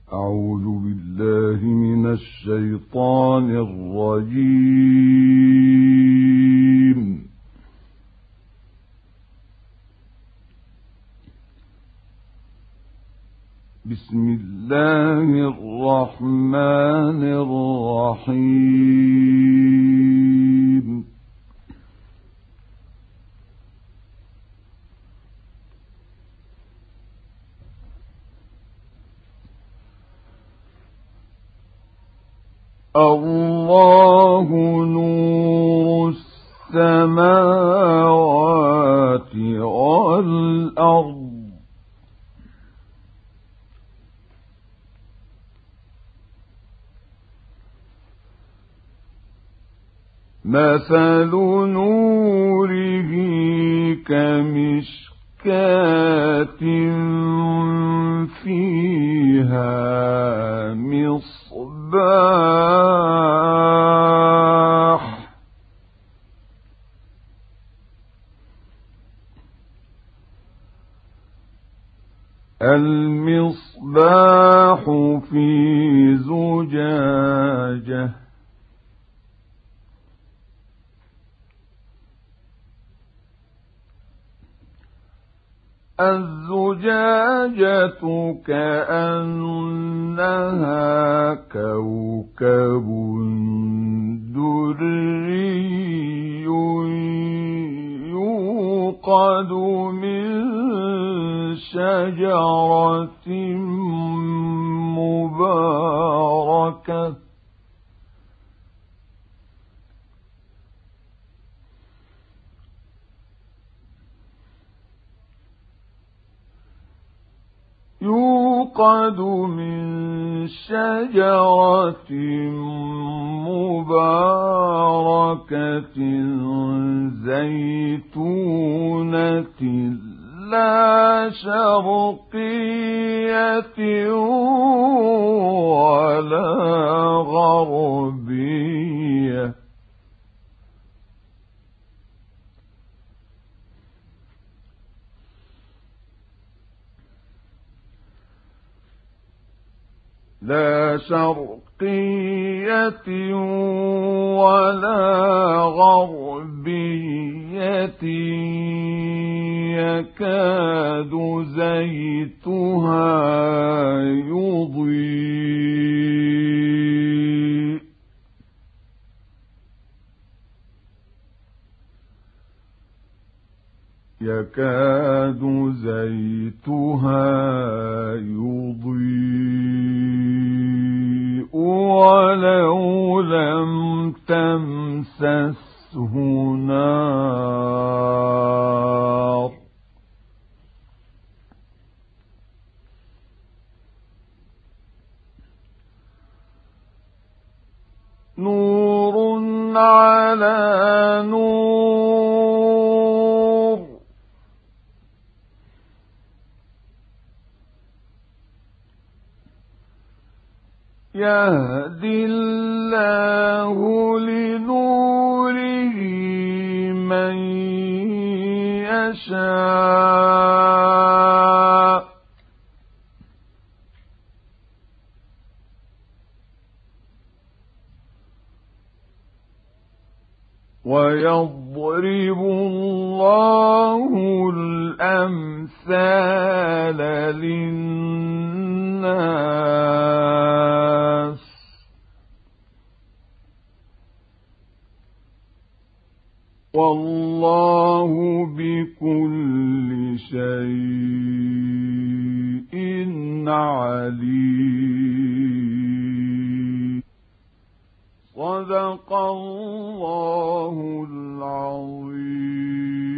أعوذ بالله من الشيطان الرجيم. بسم الله الرحمن الرحيم. الله نور السماوات والأرض. مثل نوره كمشكاة فيها مصباح المصباح في زجاجة الزجاجة كأنها كوكب دري يوقد من شجرة مباركة زيتونة لا شرقية ولا غربية يكاد زيتها يضيء ولو لم تمسسه نار نور على نور يهدي الله لنوره من يشاء ويضرب الله الأمثال للناس والله بكل شيء عليم. صدق الله العظيم.